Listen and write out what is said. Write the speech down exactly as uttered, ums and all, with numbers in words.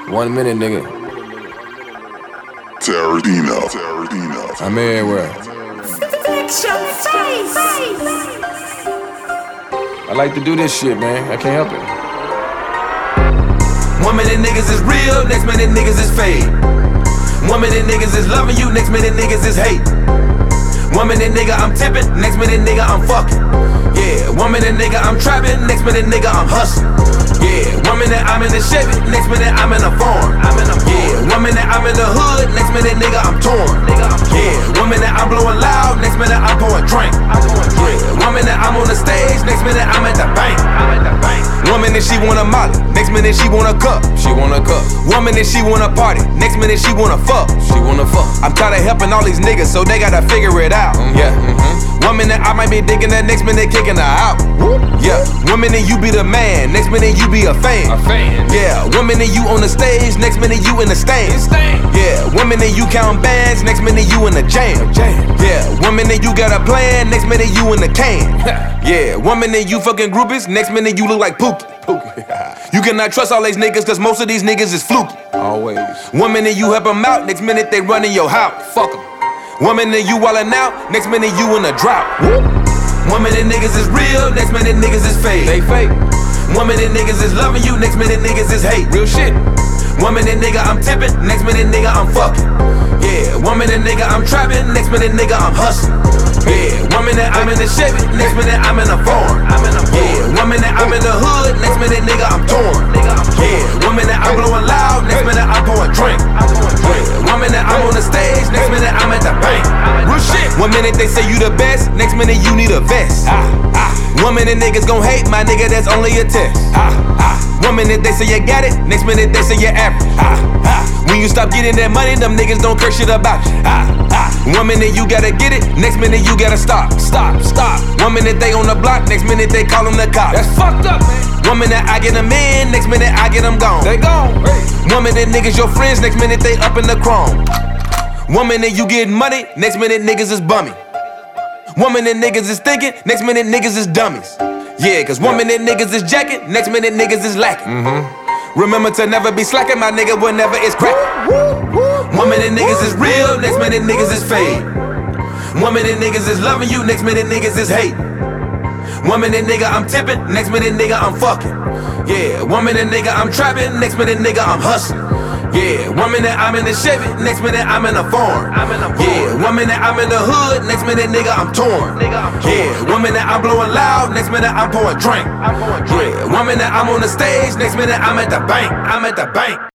One minute, nigga. Taradino. Taradino. I'm everywhere. Fix your face. I like to do this shit, man. I can't help it. One minute niggas is real, next minute niggas is fake. One minute niggas is loving you, next minute niggas is hate. One minute nigga I'm tipping, next minute nigga I'm fucking. Yeah, one minute nigga I'm trapping, next minute nigga I'm hustling. Yeah, one minute I'm in the Chevy, next minute I'm in a farm. Yeah, one minute I'm in the hood, next minute nigga I'm torn. Yeah, one minute I'm blowing loud, next minute I'm pouring drink. Yeah, one minute I'm on the stage, next minute I'm at the bank. One minute she want a molly, next minute she want a cup. She want a cup. One minute she want a party, next minute she wanna fuck. She wanna fuck. I'm tired of helping all these niggas, so they gotta figure it out. Mm-hmm. Yeah. Mm-hmm. One minute I might be digging her, next minute kicking her out. Yeah. One minute you be the man, next minute you be a fan. A fan. Yeah. One minute you on the stage, next minute you in the stands. Yeah. One minute you count bands, next minute you in the jam. Yeah. One minute you got a plan, next minute you in the can. Yeah. One minute you fucking groupies, next minute you look like Pookie. You cannot trust all these niggas, cause most of these niggas is fluky. Always. One minute you help them out, next minute they run in your house. Fuck them. One minute you wildin' out, next minute you in a drought. One minute niggas is real, next minute niggas is fake. They fake. One minute niggas is loving you, next minute niggas is hate. Real shit. One minute nigga I'm tipping, next minute nigga I'm fucking. Yeah, one minute nigga I'm trapping, next minute nigga I'm hustling. Yeah, one minute I'm in the Chevy, next minute I'm in a farm. Yeah, one minute I'm in the hood, next minute nigga I'm torn. Yeah, one minute I'm blowing loud, next minute I'm pouring drink. Yeah, one minute I'm on the stage, next minute I'm at the bank. Real shit. One minute they say you the best, next minute you need a vest. Ah, ah. One minute niggas gon' hate, my nigga, that's only a test. Ah, ah. One minute they say you got it, next minute they say you're average. Ah, ah. When you stop getting that money, them niggas don't care shit about you. Ah, ah. One minute you gotta get it, next minute you gotta stop. Stop, stop. One minute they on the block, next minute they call them the cops. That's fucked up, man. One minute I get them in, next minute I get them gone. They gone. Hey. One minute niggas your friends, next minute they up in the chrome. One minute you getting money, next minute niggas is bummy. One minute niggas is thinking, next minute niggas is dummies. Yeah, cause one minute niggas is jacking, next minute niggas is lacking. Mm-hmm. Remember to never be slacking, my nigga, whenever it's cracking. One minute niggas is real, next minute niggas is fake. One minute niggas is loving you, next minute niggas is hate. One minute nigga I'm tipping, next minute nigga I'm fucking. Yeah, one minute nigga I'm trapping, next minute nigga I'm hustling. Yeah, one minute I'm in the Chevy, next minute I'm in a farm. Yeah, one minute I'm in the hood, next minute nigga I'm torn. Yeah, one minute I'm blowing loud, next minute I'm pouring drink. Yeah, one minute I'm on the stage, next minute I'm at the bank. I'm at the bank.